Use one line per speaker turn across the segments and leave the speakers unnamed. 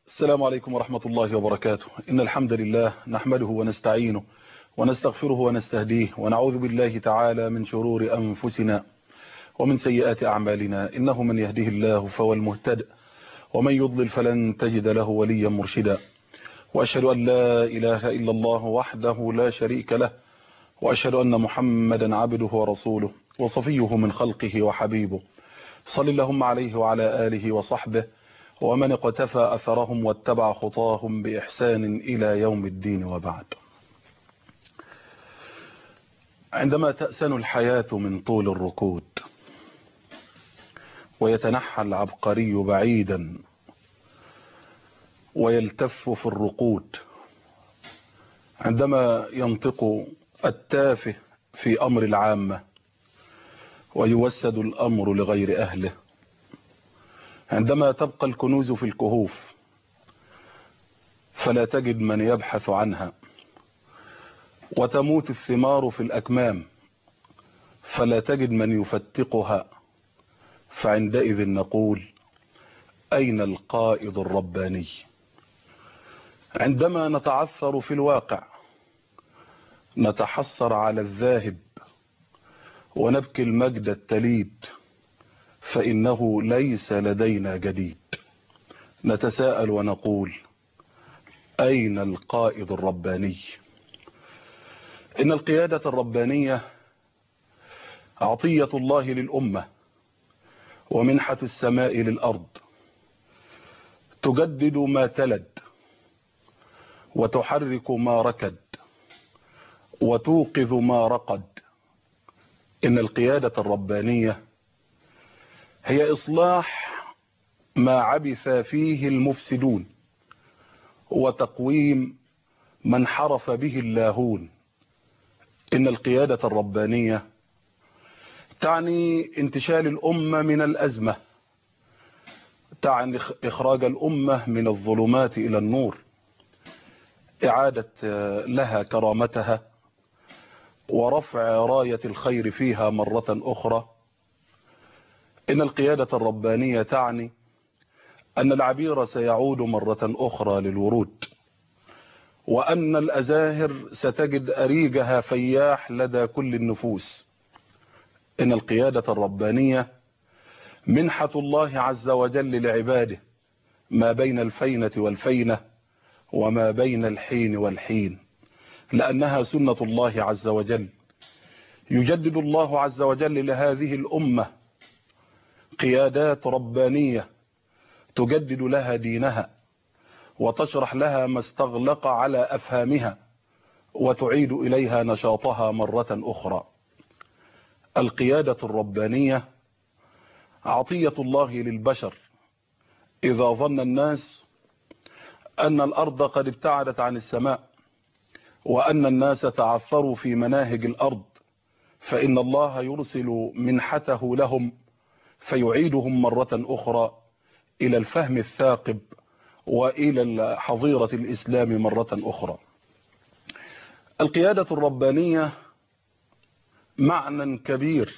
السلام عليكم ورحمة الله وبركاته. إن الحمد لله نحمده ونستعينه ونستغفره ونستهديه ونعوذ بالله تعالى من شرور أنفسنا ومن سيئات أعمالنا. إنه من يهده الله فهو المهتد ومن يضلل فلن تجد له وليا مرشدا. وأشهد أن لا إله إلا الله وحده لا شريك له، وأشهد أن محمدا عبده ورسوله وصفيه من خلقه وحبيبه. صل اللهم عليه وعلى آله وصحبه ومن اقتفى أثرهم واتبع خطاهم بإحسان إلى يوم الدين. وبعد، عندما تأسن الحياة من طول الركود ويتنحى العبقري بعيدا ويلتف في الرقود، عندما ينطق التافه في أمر العامة ويوسد الأمر لغير أهله، عندما تبقى الكنوز في الكهوف فلا تجد من يبحث عنها، وتموت الثمار في الأكمام فلا تجد من يفتقها، فعندئذ نقول: أين القائد الرباني؟ عندما نتعثر في الواقع نتحسر على الذاهب ونبكي المجد التليد، فإنه ليس لدينا جديد. نتساءل ونقول: أين القائد الرباني؟ إن القيادة الربانية عطية الله للأمة ومنحة السماء للأرض، تجدد ما تلد وتحرك ما ركد وتوقظ ما رقد. إن القيادة الربانية هي إصلاح ما عبث فيه المفسدون وتقويم ما انحرف به اللاهون. إن القيادة الربانية تعني انتشال الأمة من الأزمة، تعني إخراج الأمة من الظلمات إلى النور، إعادة لها كرامتها ورفع راية الخير فيها مرة أخرى. إن القيادة الربانية تعني أن العبير سيعود مرة أخرى للورود، وأن الأزاهر ستجد أريجها فياح لدى كل النفوس. إن القيادة الربانية منحة الله عز وجل لعباده ما بين الفينة والفينة وما بين الحين والحين، لأنها سنة الله عز وجل. يجدد الله عز وجل لهذه الأمة قيادات ربانية تجدد لها دينها وتشرح لها ما استغلق على أفهامها وتعيد إليها نشاطها مرة أخرى. القيادة الربانية عطية الله للبشر. إذا ظن الناس أن الأرض قد ابتعدت عن السماء وأن الناس تعثروا في مناهج الأرض، فإن الله يرسل منحته لهم فيعيدهم مرة أخرى إلى الفهم الثاقب وإلى حظيرة الإسلام مرة أخرى. القيادة الربانية معنى كبير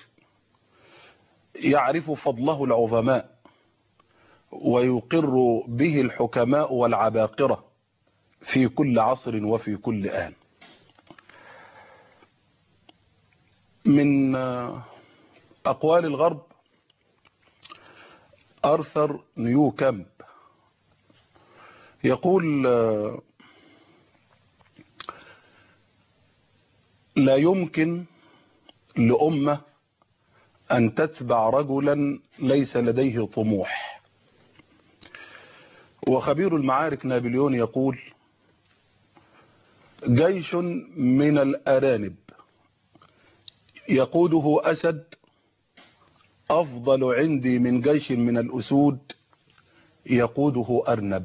يعرف فضله العظماء ويقر به الحكماء والعباقرة في كل عصر وفي كل آن. من أقوال الغرب آرثر نيوكامب يقول: لا يمكن لأمة أن تتبع رجلا ليس لديه طموح. وخبير المعارك نابليون يقول: جيش من الأرانب يقوده أسد أفضل عندي من جيش من الأسود يقوده أرنب.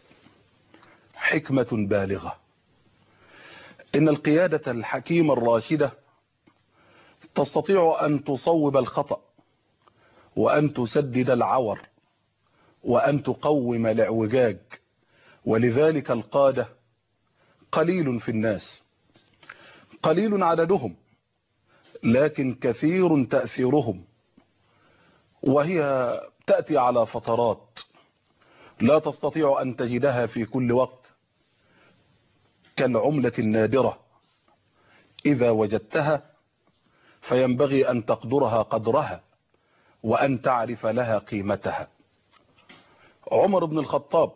حكمة بالغة. إن القيادة الحكيمة الراشدة تستطيع أن تصوب الخطأ وأن تسدد العور وأن تقوم الاعوجاج. ولذلك القادة قليل في الناس، قليل عددهم لكن كثير تأثيرهم، وهي تأتي على فترات، لا تستطيع أن تجدها في كل وقت، كالعملة النادرة إذا وجدتها فينبغي أن تقدرها قدرها وأن تعرف لها قيمتها. عمر بن الخطاب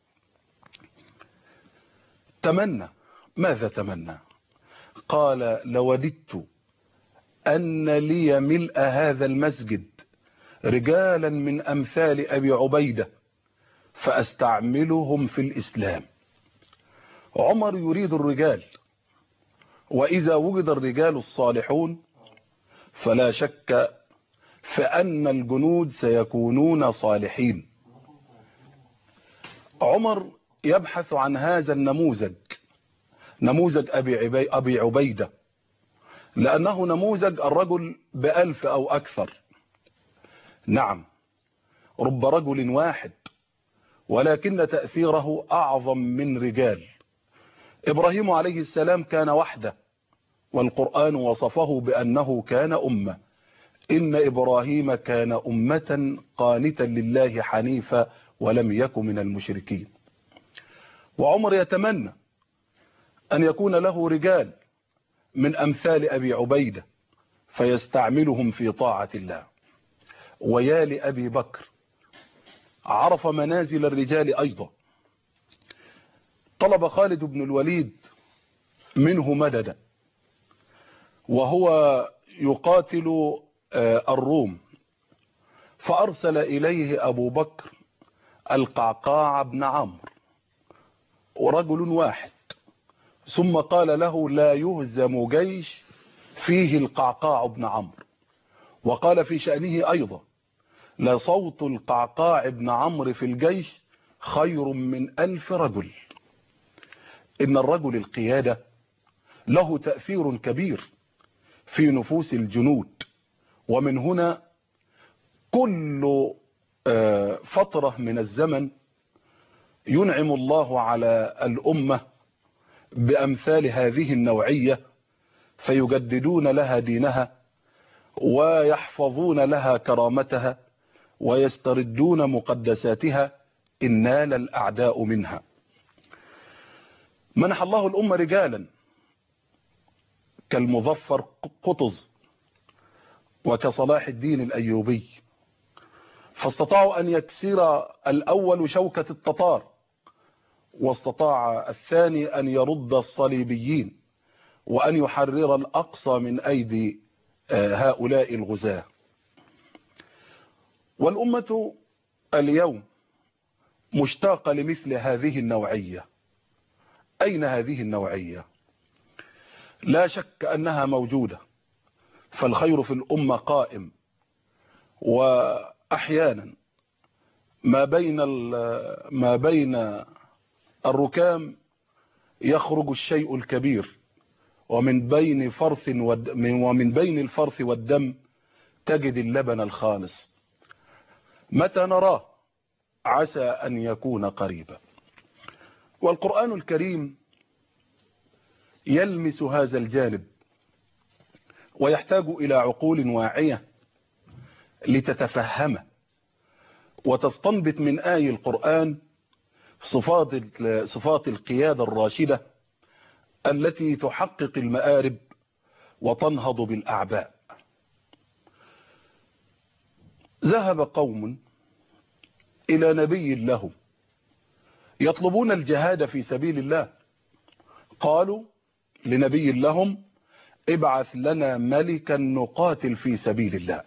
تمنى، ماذا تمنى؟ قال: لوددت أن لي ملء هذا المسجد رجالا من أمثال أبي عبيدة فأستعملهم في الإسلام. عمر يريد الرجال، وإذا وجد الرجال الصالحون فلا شك فأن الجنود سيكونون صالحين. عمر يبحث عن هذا النموذج، نموذج أبي عبيدة، لأنه نموذج الرجل ب1000 أو أكثر. نعم، رب رجل واحد ولكن تأثيره أعظم من رجال. إبراهيم عليه السلام كان وحده، والقرآن وصفه بأنه كان أمة. إن إبراهيم كان أمة قانتا لله حنيفا ولم يكن من المشركين. وعمر يتمنى أن يكون له رجال من أمثال أبي عبيدة فيستعملهم في طاعة الله. ويا لأبي بكر، عرف منازل الرجال أيضا. طلب خالد بن الوليد منه مددا وهو يقاتل الروم، فأرسل إليه أبو بكر القعقاع بن عمرو، ورجل واحد، ثم قال له: لا يهزم جيش فيه القعقاع بن عمرو. وقال في شأنه أيضا: لصوت القعقاع بن عمرو في الجيش خير من 1000 رجل. إن الرجل القيادة له تأثير كبير في نفوس الجنود. ومن هنا كل فترة من الزمن ينعم الله على الأمة بأمثال هذه النوعية، فيجددون لها دينها ويحفظون لها كرامتها ويستردون مقدساتها إن نال الأعداء منها. منح الله الأمة رجالا كالمظفر قطز وكصلاح الدين الأيوبي، فاستطاعوا أن يكسر الأول شوكة التتار، واستطاع الثاني أن يرد الصليبيين وأن يحرر الأقصى من أيدي هؤلاء الغزاة. والأمة اليوم مشتاقة لمثل هذه النوعية. أين هذه النوعية؟ لا شك أنها موجودة، فالخير في الأمة قائم، وأحيانا ما بين الركام يخرج الشيء الكبير، ومن بين الفرث والدم تجد اللبن الخالص. متى نراه؟ عسى أن يكون قريبا. والقرآن الكريم يلمس هذا الجانب، ويحتاج إلى عقول واعية لتتفهمه وتستنبط من آي القرآن صفات القيادة الراشدة التي تحقق المآرب وتنهض بالأعباء. ذهب قوم إلى نبي له يطلبون الجهاد في سبيل الله، قالوا لنبي لهم: ابعث لنا ملكا نقاتل في سبيل الله.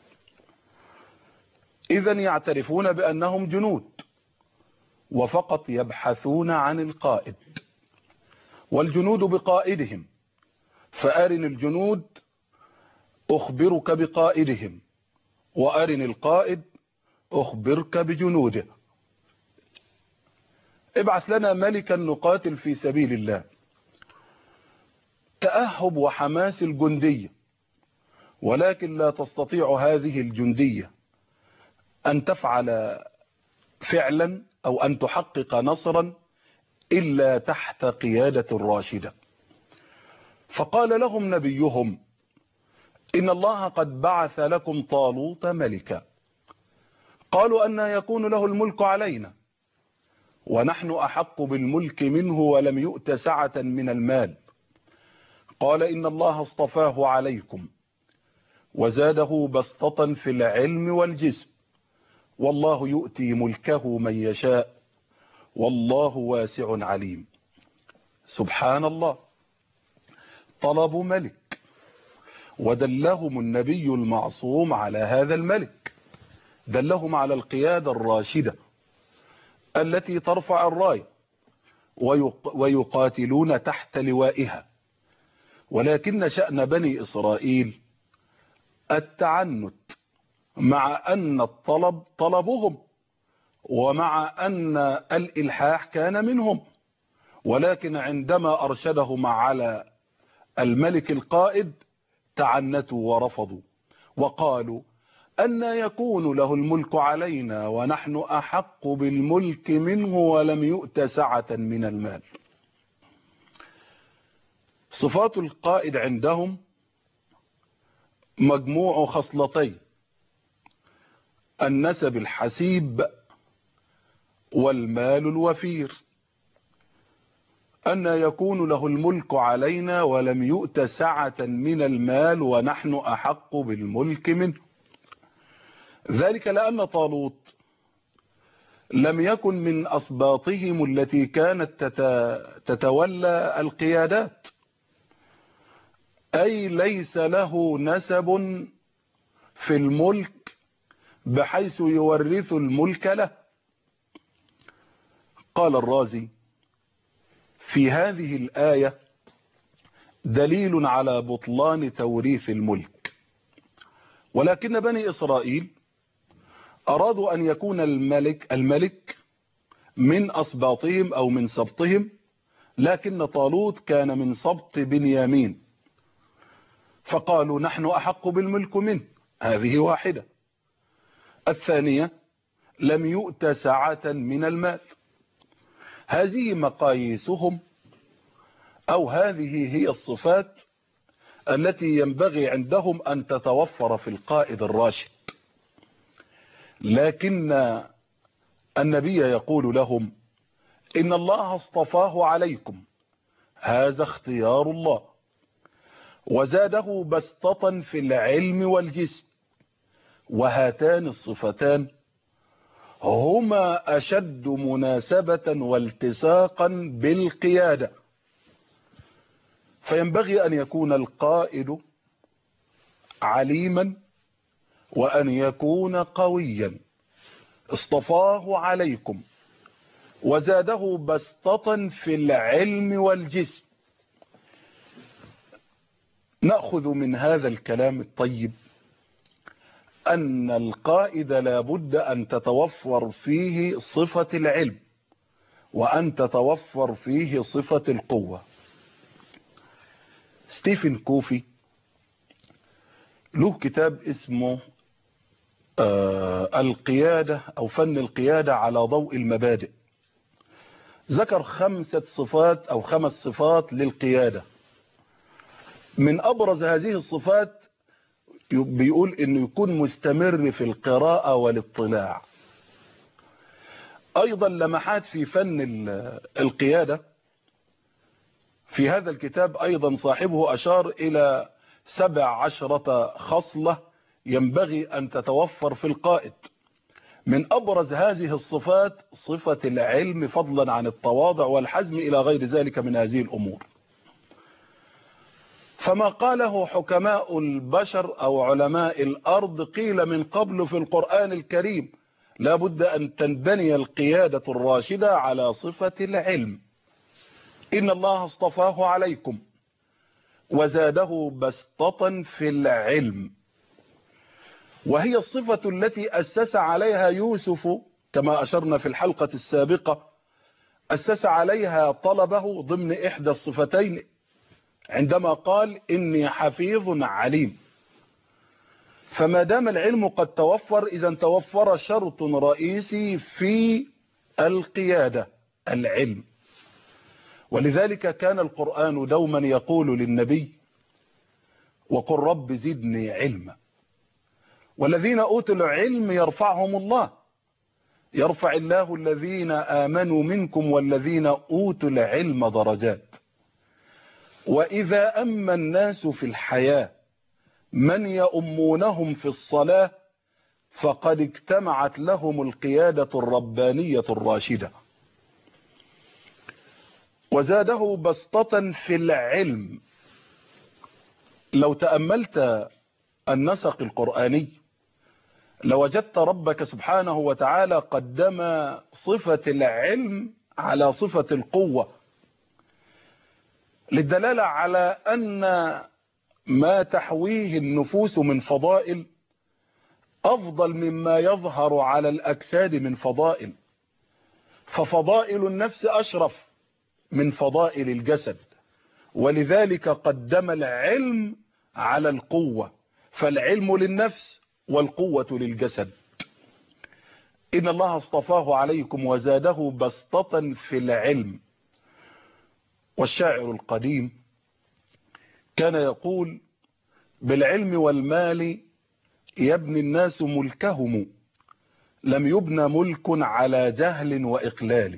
إذن يعترفون بأنهم جنود، وفقط يبحثون عن القائد، والجنود بقائدهم، فأرن الجنود أخبرك بقائدهم، وأرن القائد أخبرك بجنوده. ابعث لنا ملكا نقاتل في سبيل الله. تأهب وحماس الجندية، ولكن لا تستطيع هذه الجندية أن تفعل فعلا أو أن تحقق نصرا إلا تحت قيادة الراشدة. فقال لهم نبيهم: إن الله قد بعث لكم طالوت ملكا. قالوا: أن يكون له الملك علينا؟ ونحن أحق بالملك منه ولم يؤت سعة من المال. قال إن الله اصطفاه عليكم وزاده بسطة في العلم والجسم والله يؤتي ملكه من يشاء والله واسع عليم. سبحان الله، طلبوا ملك ودلهم النبي المعصوم على هذا الملك، دلهم على القيادة الراشدة التي ترفع الراية ويقاتلون تحت لوائها. ولكن شأن بني إسرائيل التعنت، مع أن الطلب طلبهم ومع أن الإلحاح كان منهم، ولكن عندما أرشدهم على الملك القائد تعنتوا ورفضوا وقالوا أن يكون له الملك علينا ونحن أحق بالملك منه ولم يؤت سعة من المال. صفات القائد عندهم مجموع خصلتين: النسب الحسيب والمال الوفير. أن يكون له الملك علينا ولم يؤت سعة من المال ونحن أحق بالملك منه. ذلك لأن طالوت لم يكن من أصباطهم التي كانت تتولى القيادات، أي ليس له نسب في الملك بحيث يورث الملك له. قال الرازي: في هذه الآية دليل على بطلان توريث الملك، ولكن بني إسرائيل أرادوا أن يكون الملك من أسباطهم أو من سبطهم، لكن طالوت كان من سبط بنيامين، فقالوا نحن أحق بالملك منه. هذه واحدة. الثانية: لم يؤت سعة من المال. هذه مقاييسهم، أو هذه هي الصفات التي ينبغي عندهم أن تتوفر في القائد الراشد. لكن النبي يقول لهم إن الله اصطفاه عليكم، هذا اختيار الله، وزاده بسطة في العلم والجسم، وهاتان الصفتان هما أشد مناسبة والتصاقا بالقيادة. فينبغي أن يكون القائد عليما وأن يكون قويا. اصطفاه عليكم وزاده بسطة في العلم والجسم. نأخذ من هذا الكلام الطيب أن القائد لا بد أن تتوفر فيه صفة العلم وأن تتوفر فيه صفة القوة. ستيفن كوفي له كتاب اسمه القيادة أو فن القيادة على ضوء المبادئ. ذكر 5 صفات أو 5 صفات للقيادة. من أبرز هذه الصفات بيقول إنه يكون مستمر في القراءة والاطلاع. أيضا لمحات في فن القيادة في هذا الكتاب، أيضا صاحبه أشار إلى 17 خصلة ينبغي أن تتوفر في القائد. من أبرز هذه الصفات صفة العلم، فضلا عن التواضع والحزم إلى غير ذلك من هذه الأمور. فما قاله حكماء البشر أو علماء الأرض قيل من قبل في القرآن الكريم: لا بد أن تنبني القيادة الراشدة على صفة العلم. إن الله اصطفاه عليكم وزاده بسطة في العلم، وهي الصفة التي أسس عليها يوسف كما أشرنا في الحلقة السابقة، أسس عليها طلبه ضمن إحدى الصفتين عندما قال إني حفيظ عليم. فما دام العلم قد توفر، إذا توفر شرط رئيسي في القيادة: العلم. ولذلك كان القرآن دوما يقول للنبي: وقل رب زدني علما. والذين أوتوا العلم يرفعهم الله. يرفع الله الذين آمنوا منكم والذين أوتوا العلم درجات. وإذا أما الناس في الحياة من يؤمونهم في الصلاة فقد اجتمعت لهم القيادة الربانية الراشدة. وزاده بسطة في العلم. لو تأملت النسق القرآني لوجدت ربك سبحانه وتعالى قدم صفة العلم على صفة القوة، للدلالة على أن ما تحويه النفوس من فضائل أفضل مما يظهر على الأجساد من فضائل، ففضائل النفس أشرف من فضائل الجسد، ولذلك قدم العلم على القوة، فالعلم للنفس والقوة للجسد. إن الله اصطفاه عليكم وزاده بسطة في العلم. والشاعر القديم كان يقول: بالعلم والمال يبني الناس ملكهم، لم يبنى ملك على جهل وإقلال.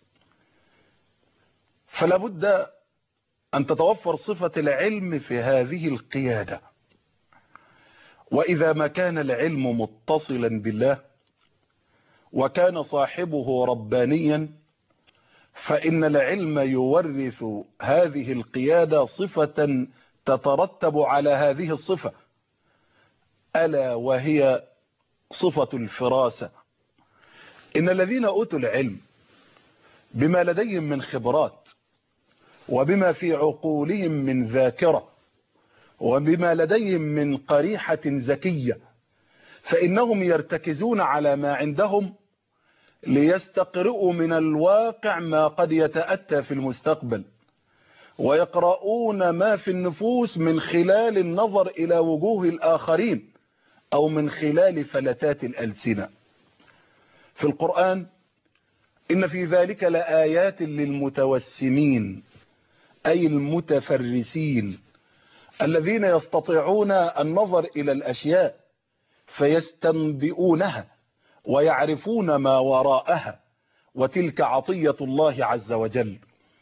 فلا بد أن تتوفر صفة العلم في هذه القيادة. وإذا ما كان العلم متصلا بالله وكان صاحبه ربانيا فإن العلم يورث هذه القيادة صفة تترتب على هذه الصفة، ألا وهي صفة الفراسة. إن الذين أوتوا العلم بما لديهم من خبرات وبما في عقولهم من ذاكرة وبما لديهم من قريحة ذكية فإنهم يرتكزون على ما عندهم ليستقرئوا من الواقع ما قد يتأتى في المستقبل، ويقرؤون ما في النفوس من خلال النظر إلى وجوه الآخرين أو من خلال فلتات الألسنة. في القرآن إن في ذلك لآيات للمتوسمين، أي المتفرسين الذين يستطيعون النظر إلى الأشياء فيستنبئونها ويعرفون ما وراءها، وتلك عطية الله عز وجل.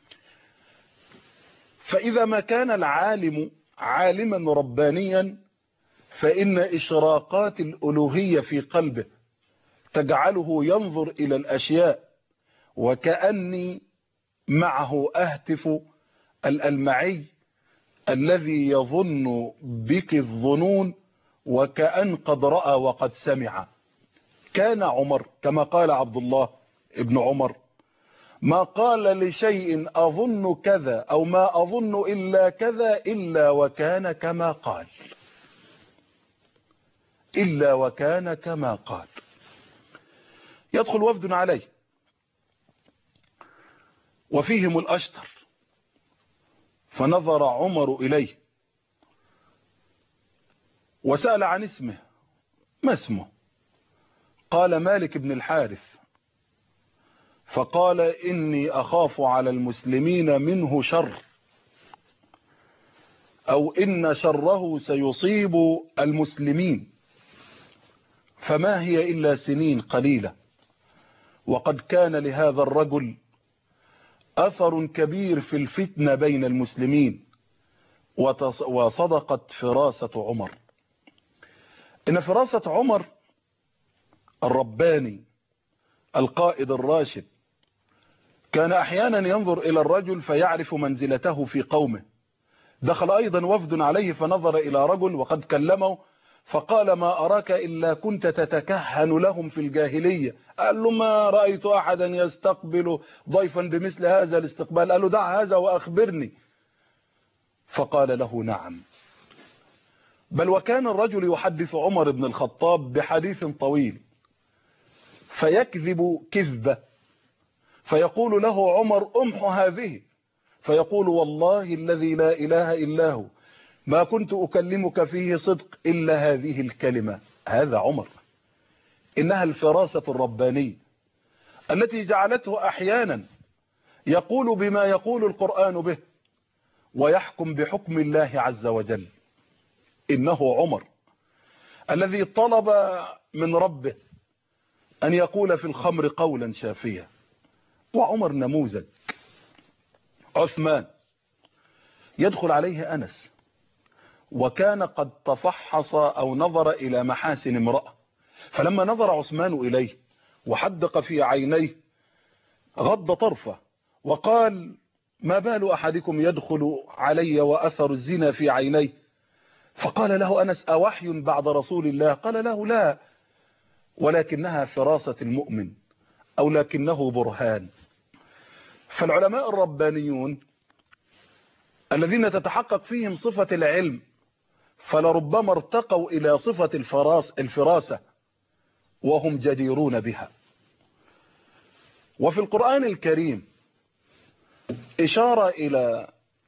فإذا ما كان العالم عالما ربانيا فإن إشراقات الألوهية في قلبه تجعله ينظر إلى الأشياء وكأني معه أهتف الألمعي الذي يظن بك الظنون وكأن قد رأى وقد سمع. كان عمر كما قال عبد الله ابن عمر: ما قال لشيء أظن كذا أو ما أظن إلا كذا إلا وكان كما قال، إلا وكان كما قال. يدخل وفد عليه وفيهم الأشتر، فنظر عمر إليه وسأل عن اسمه: ما اسمه؟ قال: مالك بن الحارث. فقال: إني أخاف على المسلمين منه شر، أو إن شره سيصيب المسلمين، فما هي إلا سنين قليلة، وقد كان لهذا الرجل أثر كبير في الفتنة بين المسلمين. وصدقت فراسة عمر. إن فراسة عمر الرباني القائد الراشد كان أحيانا ينظر إلى الرجل فيعرف منزلته في قومه. دخل أيضا وفد عليه فنظر إلى رجل وقد كلمه فقال: ما أراك إلا كنت تتكهن لهم في الجاهلية. قال له: ما رأيت أحدا يستقبل ضيفا بمثل هذا الاستقبال. قال له: دع هذا وأخبرني. فقال له: نعم. بل وكان الرجل يحدث عمر بن الخطاب بحديث طويل فيكذب كذبة فيقول له عمر: أمح هذه. فيقول: والله الذي لا إله إلا هو ما كنت أكلمك فيه صدق إلا هذه الكلمة. هذا عمر. إنها الفراسة الربانية التي جعلته أحيانا يقول بما يقول القرآن به ويحكم بحكم الله عز وجل. إنه عمر الذي طلب من ربه أن يقول في الخمر قولا شافيا، وعمر نموذج. عثمان يدخل عليه أنس وكان قد تفحص أو نظر إلى محاسن امرأة، فلما نظر عثمان إليه وحدق في عينيه غض طرفه وقال: ما بال أحدكم يدخل علي وأثر الزنا في عينيه؟ فقال له أنس: أوحي بعد رسول الله؟ قال له: لا، ولكنها فراسة المؤمن، أو لكنه برهان. فالعلماء الربانيون الذين تتحقق فيهم صفة العلم فلربما ارتقوا إلى صفة الفراسة وهم جديرون بها. وفي القرآن الكريم إشارة إلى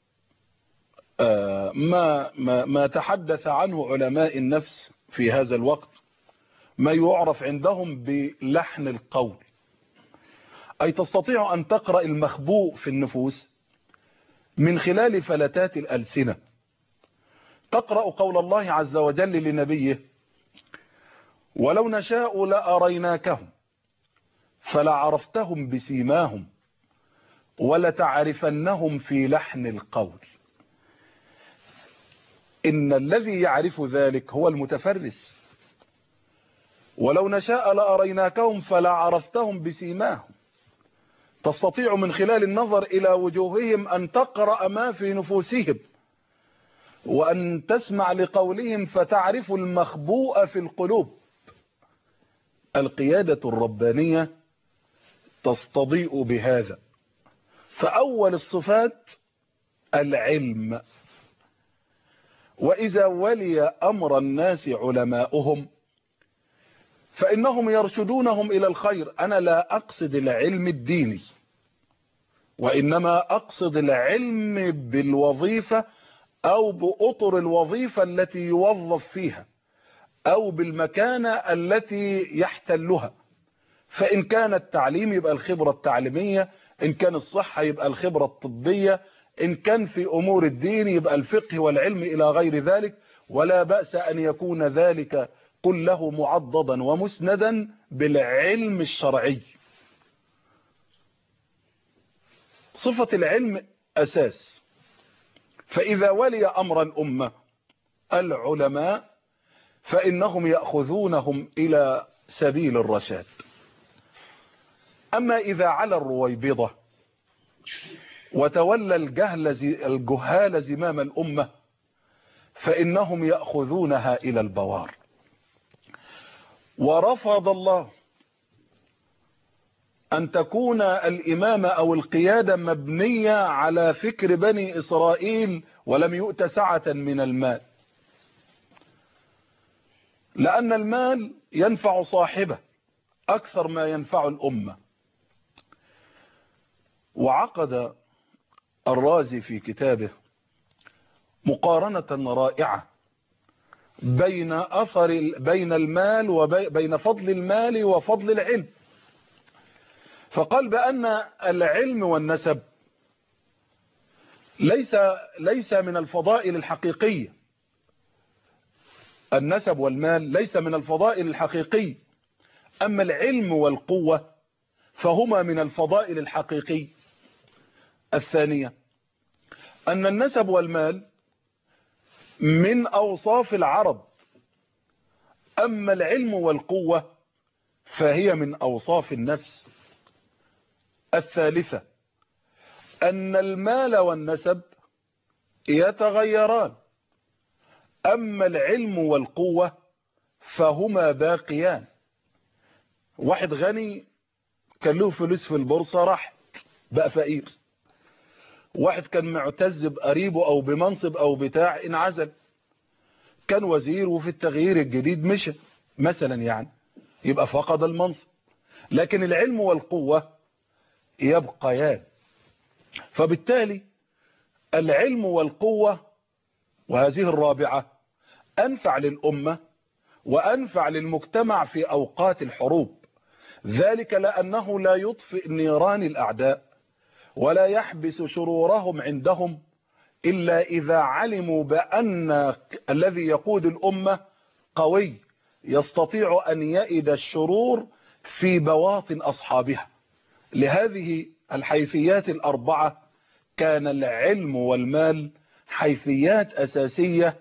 ما تحدث عنه علماء النفس في هذا الوقت، ما يعرف عندهم بلحن القول، أي تستطيع أن تقرأ المخبوء في النفوس من خلال فلتات الألسنة. تقرأ قول الله عز وجل لنبيه: ولو نشاء لأريناكهم فلعرفتهم بسيماهم ولتعرفنهم في لحن القول. إن الذي يعرف ذلك هو المتفرس. ولو نشاء لأريناكهم فلعرفتهم بسيماهم، تستطيع من خلال النظر إلى وجوههم أن تقرأ ما في نفوسهم، وأن تسمع لقولهم فتعرف المخبوء في القلوب. القيادة الربانية تستضيء بهذا. فأول الصفات العلم. وإذا ولي أمر الناس علماؤهم فإنهم يرشدونهم إلى الخير. أنا لا أقصد العلم الديني، وإنما أقصد العلم بالوظيفة أو بأطر الوظيفة التي يوظف فيها، أو بالمكانة التي يحتلها. فإن كان التعليم يبقى الخبرة التعليمية، إن كان الصحة يبقى الخبرة الطبية، إن كان في أمور الدين يبقى الفقه والعلم إلى غير ذلك. ولا بأس أن يكون ذلك كله معضدا ومسندا بالعلم الشرعي. صفة العلم أساس. فإذا ولي أمر الأمة العلماء فإنهم يأخذونهم إلى سبيل الرشاد. أما إذا على الرويبضة وتولى الجهال زمام الأمة فإنهم يأخذونها إلى البوار. ورفض الله أن تكون الإمامة أو القيادة مبنية على فكر بني إسرائيل ولم يؤت سعة من المال، لأن المال ينفع صاحبه أكثر ما ينفع الأمة. وعقد الرازي في كتابه مقارنة رائعة بين المال وبين فضل المال وفضل العلم. فقال بأن العلم والنسب ليس من الفضائل الحقيقية. النسب والمال ليس من الفضائل الحقيقية، أما العلم والقوة فهما من الفضائل الحقيقية. الثانية أن النسب والمال من أوصاف العرب، أما العلم والقوة فهي من أوصاف النفس. الثالثة أن المال والنسب يتغيران، أما العلم والقوة فهما باقيان. واحد غني كان له فلوس في البورصة راح بقى فقير. واحد كان معتز بقريبه أو بمنصب أو بتاع انعزل، كان وزير وفي التغيير الجديد مشى مثلا، يعني يبقى فقد المنصب. لكن العلم والقوة يبقيان. فبالتالي العلم والقوة، وهذه الرابعة، أنفع للأمة وأنفع للمجتمع في أوقات الحروب. ذلك لأنه لا يطفئ نيران الأعداء ولا يحبس شرورهم عندهم إلا إذا علموا بأن الذي يقود الأمة قوي يستطيع أن يئد الشرور في بواطن أصحابها. لهذه الحيثيات الأربعة كان العلم والمال حيثيات أساسية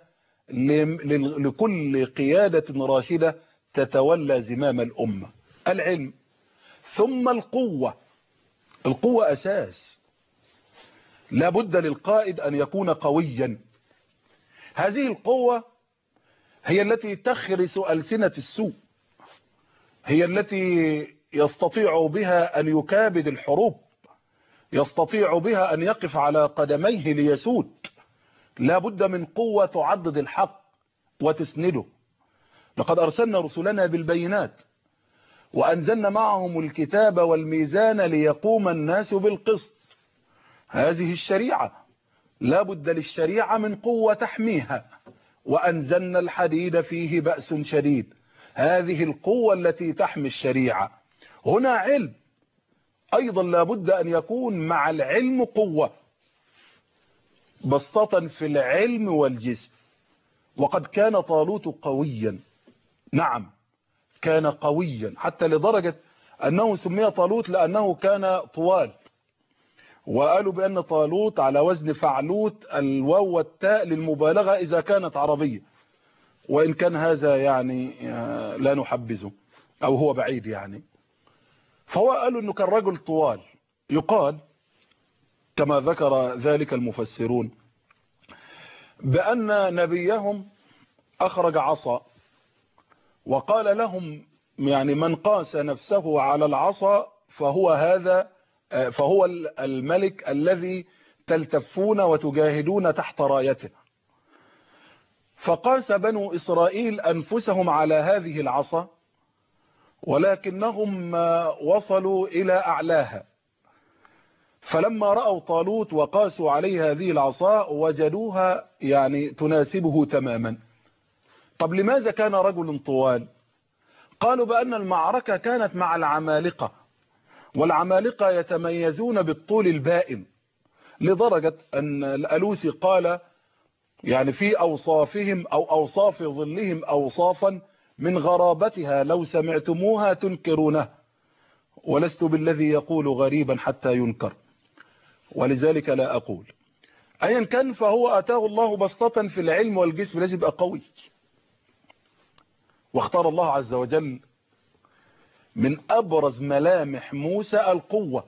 لكل قيادة راشدة تتولى زمام الأمة. العلم ثم القوة. القوة أساس، لا بد للقائد أن يكون قويا. هذه القوة هي التي تخرس ألسنة السوء، هي التي يستطيع بها أن يكابد الحروب، يستطيع بها أن يقف على قدميه ليسود. لا بد من قوة تعضد الحق وتسنده. لقد أرسلنا رسلنا بالبينات وأنزلنا معهم الكتاب والميزان ليقوم الناس بالقسط. هذه الشريعة لا بد للشريعة من قوة تحميها. وأنزلنا الحديد فيه بأس شديد. هذه القوة التي تحمي الشريعة. هنا علم أيضا لا بد أن يكون مع العلم قوة، بسطة في العلم والجسم. وقد كان طالوت قويا، نعم كان قويا، حتى لدرجة أنه سمي طالوت لأنه كان طوال. وقالوا بأن طالوت على وزن فعلوت، الواو والتاء للمبالغة إذا كانت عربية، وإن كان هذا يعني لا نحبذه أو هو بعيد يعني. فهو قالوا أنه كان رجل طوال. يقال كما ذكر ذلك المفسرون بأن نبيهم أخرج عصا وقال لهم يعني من قاس نفسه على العصا فهو الملك الذي تلتفون وتجاهدون تحت رايته. فقاس بنو إسرائيل أنفسهم على هذه العصا، ولكنهم وصلوا إلى أعلاها. فلما رأوا طالوت وقاسوا عليه هذه العصا وجدوها يعني تناسبه تماما. طب لماذا كان رجل طوال؟ قالوا بأن المعركة كانت مع العمالقة، والعمالقة يتميزون بالطول البائن، لدرجة أن الألوسي قال يعني في أوصافهم أو أوصاف ظلهم أوصافا من غرابتها لو سمعتموها تنكرونه، ولست بالذي يقول غريبا حتى ينكر، ولذلك لا أقول. أيا كان فهو أتاه الله بسطة في العلم والجسم، لازم يبقى قوي. واختار الله عز وجل من أبرز ملامح موسى القوة.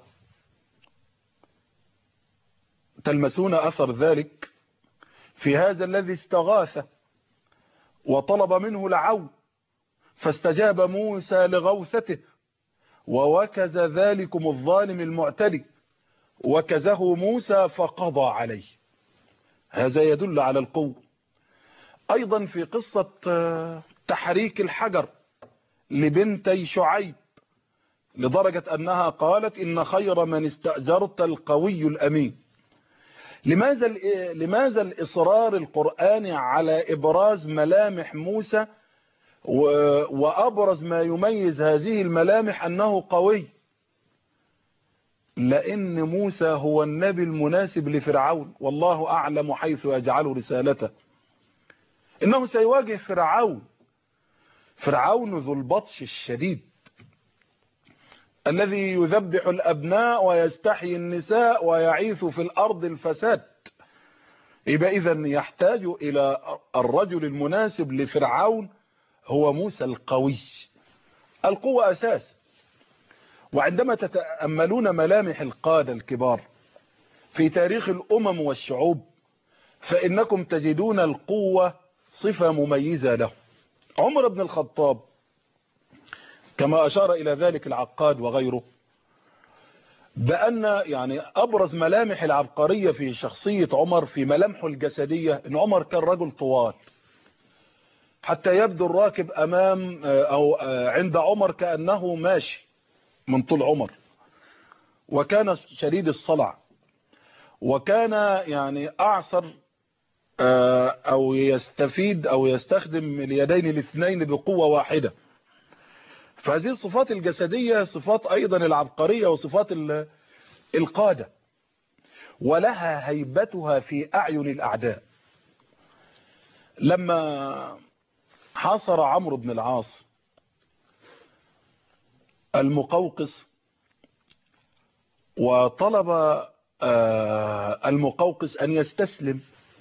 تلمسون أثر ذلك في هذا الذي استغاث وطلب منه العون، فاستجاب موسى لغوثته ووكز ذلكم الظالم المعتدي، وكزه موسى فقضى عليه. هذا يدل على القوة. أيضا في قصة تحريك الحجر لبنتي شعيب، لدرجة أنها قالت إن خير من استأجرت القوي الأمين. لماذا الإصرار القرآني على إبراز ملامح موسى، وأبرز ما يميز هذه الملامح أنه قوي؟ لأن موسى هو النبي المناسب لفرعون، والله أعلم حيث يجعل رسالته. إنه سيواجه فرعون ذو البطش الشديد الذي يذبح الأبناء ويستحيي النساء ويعيث في الأرض الفساد. يبقى إذن يحتاج إلى الرجل المناسب لفرعون هو موسى القوي. القوة أساس. وعندما تتأملون ملامح القادة الكبار في تاريخ الأمم والشعوب فإنكم تجدون القوة صفة مميزة له. عمر بن الخطاب كما أشار إلى ذلك العقاد وغيره، بأن يعني أبرز ملامح العبقرية في شخصية عمر في ملامحه الجسدية أن عمر كان رجل طوال، حتى يبدو الراكب أمام أو عند عمر كأنه ماشي من طول عمر. وكان شديد الصلع، وكان يعني أعصر أو يستفيد أو يستخدم اليدين الاثنين بقوة واحدة. فهذه الصفات الجسدية صفات أيضا العبقرية وصفات القادة، ولها هيبتها في أعين الأعداء. لما حاصر عمرو بن العاص المقوقس، وطلب المقوقس أن يستسلم،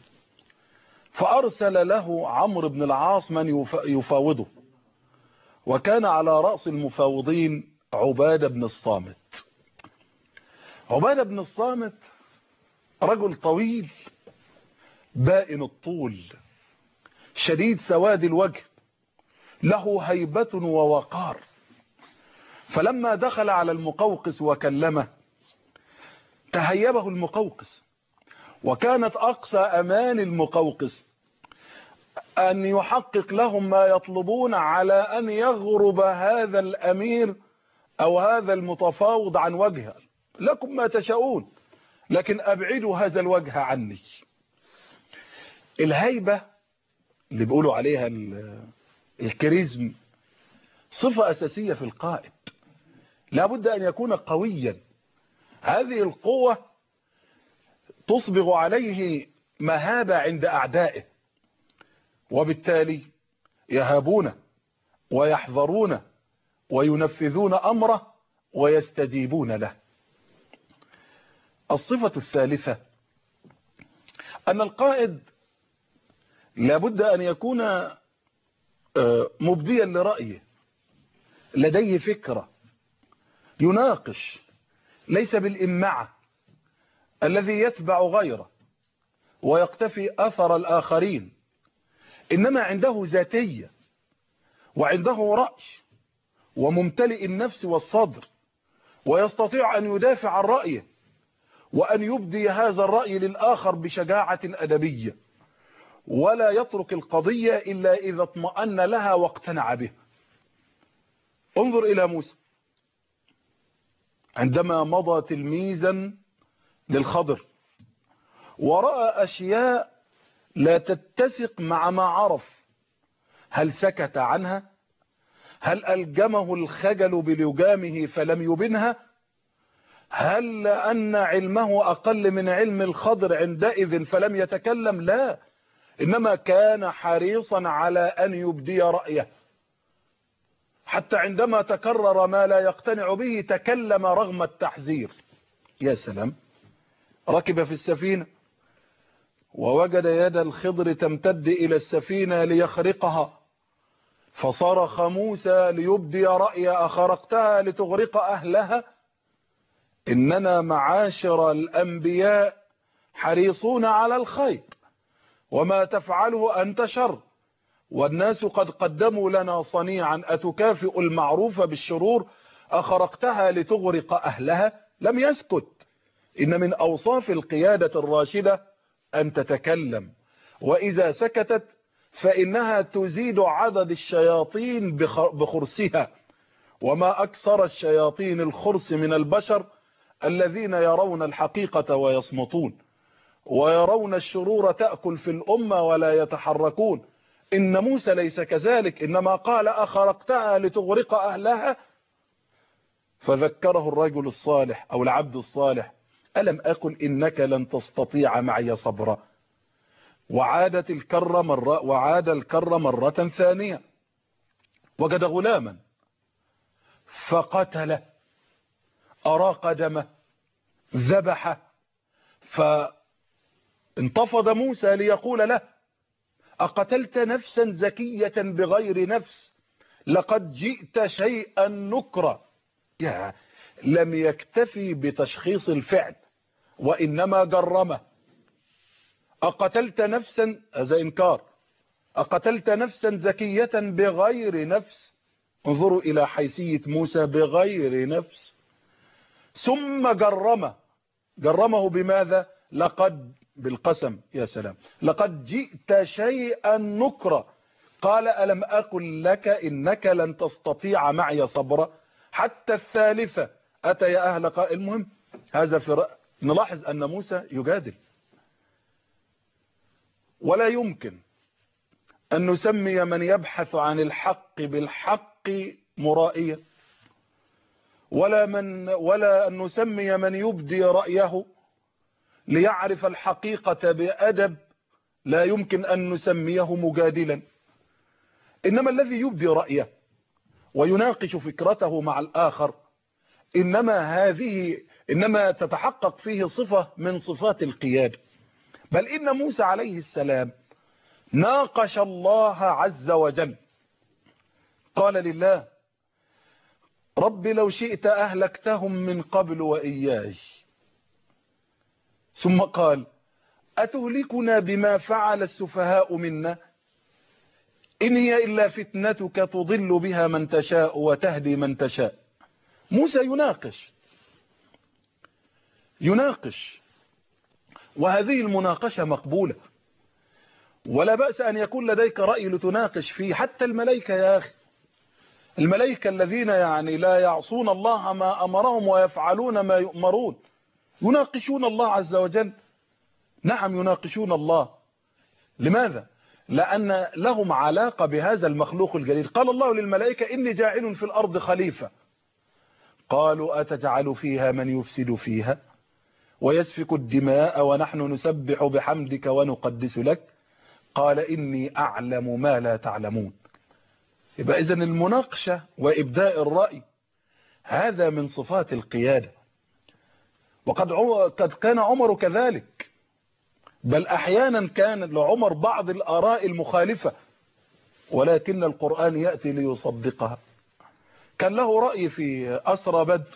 فأرسل له عمرو بن العاص من يفاوضه، وكان على رأس المفاوضين عبادة بن الصامت. عبادة بن الصامت رجل طويل بائن الطول شديد سواد الوجه، له هيبة ووقار. فلما دخل على المقوقس وكلمه تهيبه المقوقس، وكانت أقصى أمان المقوقس أن يحقق لهم ما يطلبون على أن يغرب هذا الأمير أو هذا المتفاوض عن وجهه. لكم ما تشاءون لكن أبعدوا هذا الوجه عني. الهيبة اللي بيقولوا عليها الكاريزم صفة أساسية في القائد، لابد أن يكون قويا. هذه القوة تصبغ عليه مهابة عند أعدائه، وبالتالي يهابونه ويحذرونه وينفذون أمره ويستجيبون له. الصفة الثالثة أن القائد لابد أن يكون مبديا لرأيه، لديه فكرة، يناقش، ليس بالإمعة الذي يتبع غيره ويقتفي أثر الآخرين، إنما عنده ذاتية وعنده رأي وممتلئ النفس والصدر، ويستطيع أن يدافع عن رأيه وأن يبدي هذا الرأي للآخر بشجاعة أدبية، ولا يترك القضية إلا إذا اطمأن لها واقتنع بها. انظر إلى موسى عندما مضى تلميذا للخضر ورأى أشياء لا تتسق مع ما عرف، هل سكت عنها؟ هل ألجمه الخجل بلجامه فلم يبنها؟ هل أن علمه أقل من علم الخضر عندئذ فلم يتكلم؟ لا، إنما كان حريصا على أن يبدي رأيه، حتى عندما تكرر ما لا يقتنع به تكلم رغم التحذير. يا سلام. ركب في السفينة ووجد يد الخضر تمتد إلى السفينة ليخرقها، فصرخ موسى ليبدي رأيه: أخرقتها لتغرق أهلها؟ إننا معاشر الأنبياء حريصون على الخير، وما تفعله أنت شر، والناس قد قدموا لنا صنيعا أتكافئ المعروف بالشرور؟ أخرقتها لتغرق أهلها؟ لم يسكت. إن من أوصاف القيادة الراشدة أن تتكلم، وإذا سكتت فإنها تزيد عدد الشياطين بخرسها، وما أكثر الشياطين الخرس من البشر الذين يرون الحقيقة ويصمتون، ويرون الشرور تأكل في الأمة ولا يتحركون. إن موسى ليس كذلك، إنما قال: أخرقتها لتغرق أهلها؟ فذكره الرجل الصالح أو العبد الصالح: ألم أقل إنك لن تستطيع معي صبرا؟ وعاد الكر مرة ثانية، وجد غلاما فقتله، أراق دمه، ذبحه، فانتفض موسى ليقول له: أقتلت نفسا زكية بغير نفس؟ لقد جئت شيئا نكرا. لم يكتفي بتشخيص الفعل وإنما جرمه. أقتلت نفسا، هذا إنكار، أقتلت نفسا زكية بغير نفس؟ انظروا إلى حيثية موسى، بغير نفس. ثم جرمه بماذا؟ لقد، بالقسم. يا سلام. لقد جئت شيئا نكرا. قال: ألم أقل لك إنك لن تستطيع معي صبرا؟ حتى الثالثة أتى يا أهل المهم هذا نلاحظ أن موسى يجادل، ولا يمكن أن نسمي من يبحث عن الحق بالحق مرائيا، ولا أن نسمي من يبدي رأيه ليعرف الحقيقة بأدب، لا يمكن أن نسميه مجادلا. إنما الذي يبدي رأيه ويناقش فكرته مع الآخر، إنما تتحقق فيه صفة من صفات القيادة. بل إن موسى عليه السلام ناقش الله عز وجل، قال لله: رب لو شئت أهلكتهم من قبل وإياي. ثم قال: أتهلكنا بما فعل السفهاء منا إن هي إلا فتنتك تضل بها من تشاء وتهدي من تشاء. موسى يناقش، وهذه المناقشة مقبولة، ولا بأس أن يكون لديك رأي لتناقش فيه. حتى الملائكة يا أخي، الملائكة الذين يعني لا يعصون الله ما أمرهم ويفعلون ما يؤمرون يناقشون الله عز وجل. نعم يناقشون الله. لماذا؟ لأن لهم علاقة بهذا المخلوق الجليل. قال الله للملائكة: إني جاعل في الأرض خليفة. قالوا: أتجعل فيها من يفسد فيها ويسفك الدماء ونحن نسبح بحمدك ونقدس لك؟ قال: إني أعلم ما لا تعلمون. يبقى إذن المناقشة وإبداء الرأي هذا من صفات القيادة. وقد كان عمر كذلك، بل أحيانا كان لعمر بعض الآراء المخالفة، ولكن القرآن يأتي ليصدقها. كان له رأي في أسرى بدر،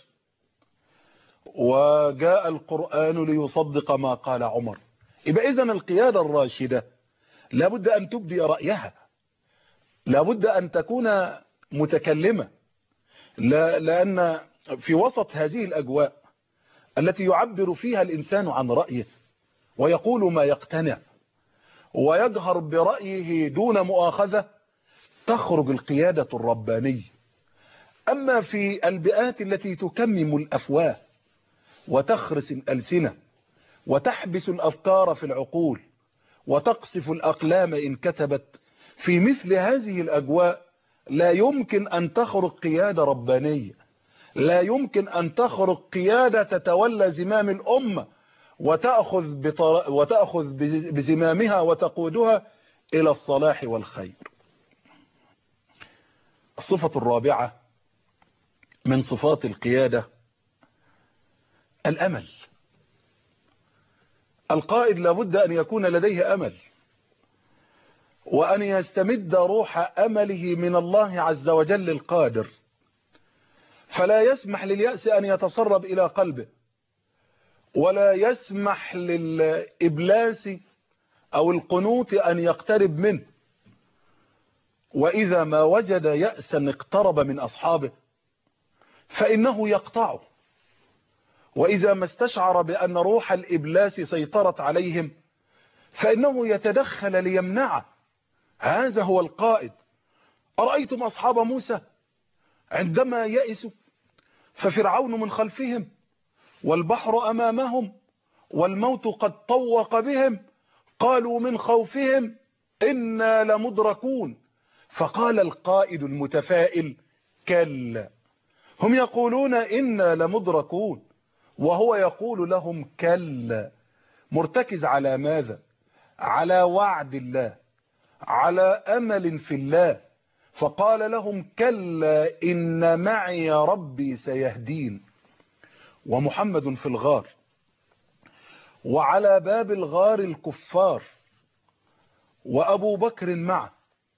وجاء القرآن ليصدق ما قال عمر. يبقى إذن القيادة الراشدة لابد أن تبدي رأيها، لابد أن تكون متكلمة، لأن في وسط هذه الأجواء التي يعبر فيها الإنسان عن رأيه ويقول ما يقتنع ويجهر برأيه دون مؤاخذة، تخرج القيادة الربانية. أما في البيئات التي تكمم الأفواه وتخرس الألسنة وتحبس الأفكار في العقول وتقصف الأقلام إن كتبت، في مثل هذه الأجواء لا يمكن أن تخرج قيادة ربانية، لا يمكن أن تخرج قيادة تتولى زمام الأمة وتأخذ بزمامها وتقودها إلى الصلاح والخير. الصفة الرابعة من صفات القيادة الأمل. القائد لابد أن يكون لديه أمل، وأن يستمد روح أمله من الله عز وجل القادر، فلا يسمح لليأس أن يتسرب إلى قلبه، ولا يسمح للإبلاس أو القنوط أن يقترب منه. وإذا ما وجد يأسا اقترب من أصحابه فإنه يقطعه، وإذا ما استشعر بأن روح الإبلاس سيطرت عليهم فإنه يتدخل ليمنعه. هذا هو القائد. أرأيتم أصحاب موسى عندما يئسوا؟ ففرعون من خلفهم والبحر أمامهم والموت قد طوق بهم، قالوا من خوفهم إنا لمدركون. فقال القائد المتفائل: كلا، هم يقولون إنا لمدركون وهو يقول لهم كلا. مرتكز على ماذا؟ على وعد الله، على أمل في الله. فقال لهم: كلا إن معي ربي سيهدين. ومحمد في الغار، وعلى باب الغار الكفار، وأبو بكر معه،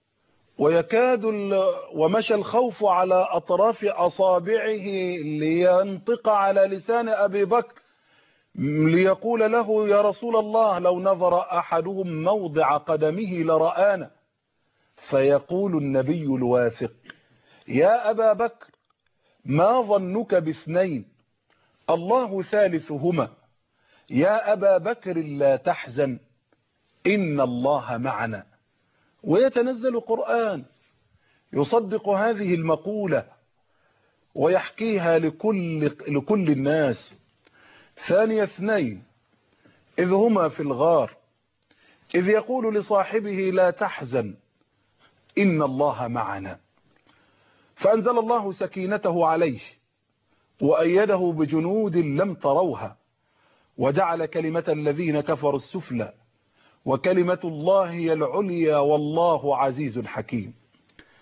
ومشى الخوف على أطراف أصابعه لينطق على لسان أبي بكر ليقول له: يا رسول الله، لو نظر أحدهم موضع قدمه لرآنا. فيقول النبي الواثق: يا أبا بكر، ما ظنك باثنين الله ثالثهما، يا أبا بكر لا تحزن إن الله معنا. ويتنزل قرآن يصدق هذه المقولة ويحكيها لكل الناس. ثاني اثنين إذ هما في الغار إذ يقول لصاحبه لا تحزن إن الله معنا، فأنزل الله سكينته عليه وأيده بجنود لم تروها وجعل كلمة الذين كفروا السفلى وكلمة الله هي العليا والله عزيز حكيم.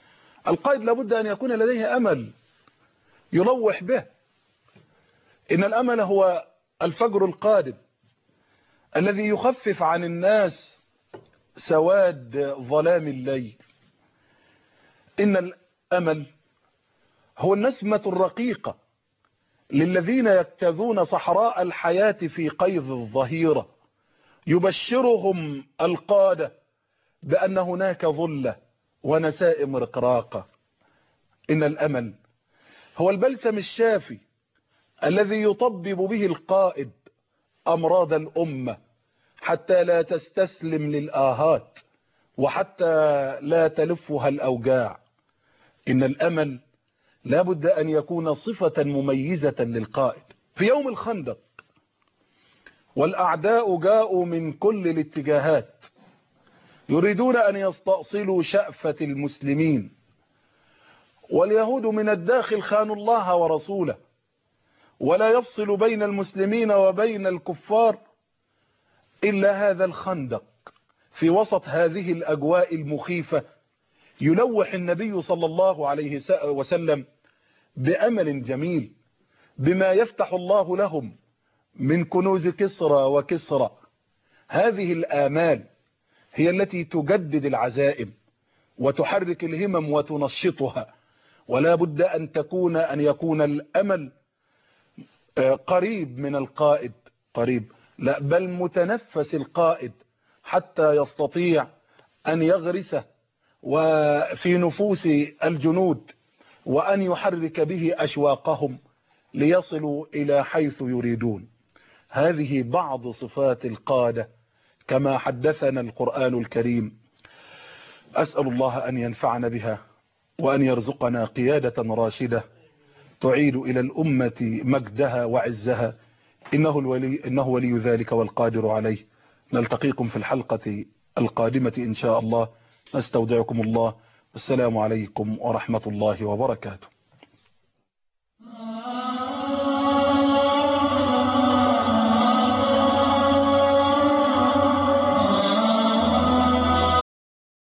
القائد لابد أن يكون لديه أمل يلوح به. إن الأمل هو الفجر القادم الذي يخفف عن الناس سواد ظلام الليل. إن الأمل هو النسمة الرقيقة للذين يجتازون صحراء الحياة في قيظ الظهيرة، يبشرهم القادة بأن هناك ظلة ونسائم رقراقة. إن الأمل هو البلسم الشافي الذي يطبب به القائد أمراض الأمة حتى لا تستسلم للآهات وحتى لا تلفها الأوجاع. إن الأمل لا بد أن يكون صفة مميزة للقائد. في يوم الخندق والأعداء جاءوا من كل الاتجاهات يريدون أن يستأصلوا شأفة المسلمين، واليهود من الداخل خانوا الله ورسوله، ولا يفصل بين المسلمين وبين الكفار إلا هذا الخندق. في وسط هذه الأجواء المخيفة يلوح النبي صلى الله عليه وسلم بأمل جميل بما يفتح الله لهم من كنوز كسرى وكسرى. هذه الآمال هي التي تجدد العزائم وتحرك الهمم وتنشطها. ولا بد أن يكون الأمل قريب من القائد، قريب لا بل متنفس القائد حتى يستطيع أن يغرسه وفي نفوس الجنود وأن يحرك به أشواقهم ليصلوا إلى حيث يريدون. هذه بعض صفات القادة كما حدثنا القرآن الكريم. أسأل الله أن ينفعنا بها وأن يرزقنا قيادة راشدة تعيد إلى الأمة مجدها وعزها، إنه ولي ذلك والقادر عليه. نلتقيكم في الحلقة القادمة إن شاء الله. نستودعكم الله، والسلام عليكم ورحمة الله وبركاته.